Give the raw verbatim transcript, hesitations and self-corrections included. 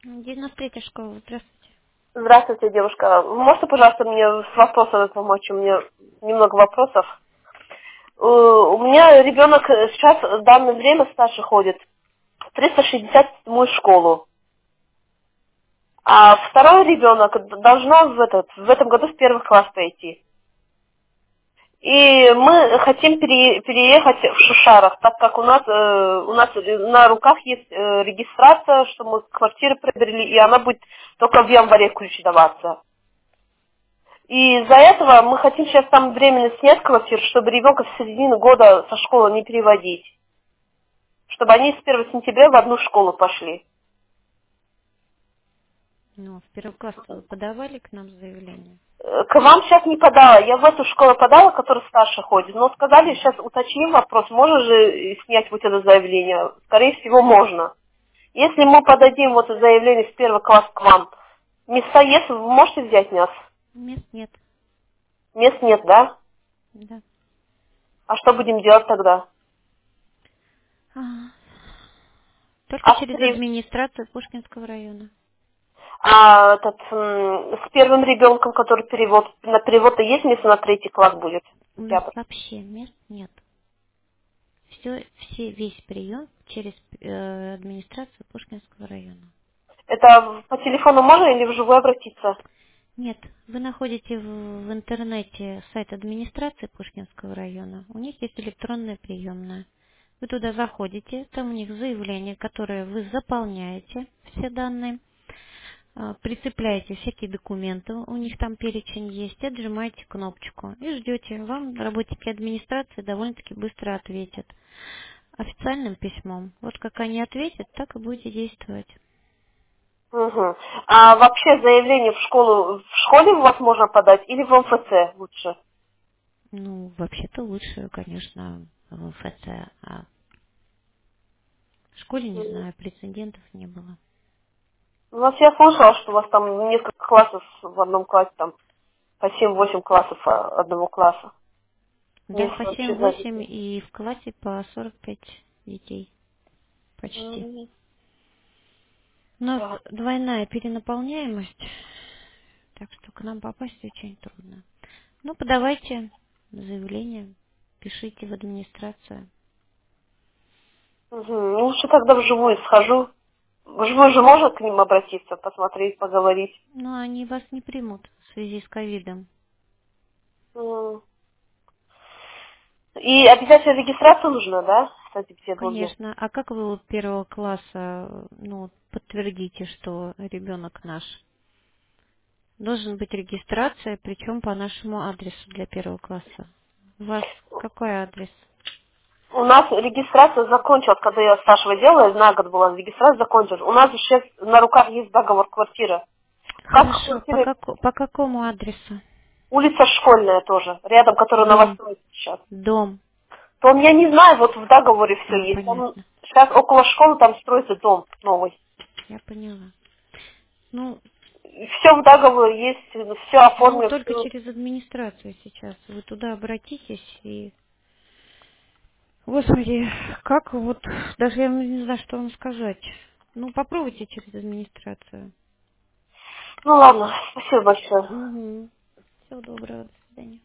девяносто третья школа, здравствуйте. Здравствуйте, девушка. Можете, пожалуйста, мне с вопросом помочь? У меня немного вопросов. Э, У меня ребенок сейчас в данное время старше ходит в триста шестьдесят седьмую школу. А второй ребенок должна в, этот, в этом году в первый класс пойти. И мы хотим пере- переехать в Шушарах, так как у нас, э, у нас на руках есть э, регистрация, что мы квартиру приобрели, и она будет только в январе ключ даваться. И из-за этого мы хотим сейчас там временно снять квартиру, чтобы ребенка в середину года со школы не переводить. Чтобы они с первого сентября в одну школу пошли. Ну, в первый класс вы подавали к нам заявление? Э, К вам сейчас не подала. Я в эту школу подала, которая старше ходит. Но сказали, Мгм. сейчас уточним вопрос, можно же снять вот это заявление. Скорее всего, можно. Если мы подадим вот это заявление в первый класс к вам, места есть, вы можете взять нас? Мест нет. Мест нет, да? Да. А что будем делать тогда? А, Только А с через при- администрацию Пушкинского района. А этот, м, с первым ребенком, который перевод, на перевод-то есть место на третий класс будет? У нас Октябрь. вообще мест нет. Все, все, весь прием через э, администрацию Пушкинского района. Это по телефону можно или вживую обратиться? Нет, вы находите в, в интернете сайт администрации Пушкинского района. У них есть электронная приемная. Вы туда заходите, там у них заявление, которое вы заполняете, все данные, а, прицепляете всякие документы, у них там перечень есть, и отжимаете кнопочку и ждете. Вам работники администрации довольно-таки быстро ответят официальным письмом. Вот как они ответят, так и будете действовать. Угу. А вообще заявление в школу, в школе у вас можно подать или в МФЦ лучше? Ну, вообще-то лучше, конечно, в ФЦ, а в школе, не Мгм. знаю, прецедентов не было. У вас я слышала, что у вас там несколько классов в одном классе, там по семь-восемь классов а, одного класса. Да, Если по вообще семь-восемь зависит. и в классе по сорок пять детей почти. Мгм. У нас Да. двойная перенаполняемость, так что к нам попасть очень трудно. Ну, подавайте заявление, пишите в администрацию. Мгм. Лучше тогда вживую схожу. Вживую же можно к ним обратиться, посмотреть, поговорить. Но они вас не примут в связи с ковидом. М. И обязательно регистрация нужна, да, в Санкт-Петербурге? Конечно. А как вы вот первого класса, ну, подтвердите, что ребенок наш? Должен быть регистрация, причем по нашему адресу для первого класса. У вас какой адрес? У нас регистрация закончилась, когда я старшего делала, на год была регистрация закончилась. У нас сейчас на руках есть договор квартиры. Как Хорошо. По, квартира? како- по какому адресу? Улица Школьная тоже, рядом, которая Дом. новострой сейчас. Дом. То я не знаю, вот в договоре все А, есть. Там понятно. сейчас около школы там строится дом новый. Я поняла. Ну, Все в договоре есть, все ну, оформлено, только все. через администрацию сейчас. Вы туда обратитесь и... Господи, как вот... Даже я не знаю, что вам сказать. Ну, попробуйте через администрацию. Ну ладно, спасибо большое. Угу. Всего доброго. До свидания.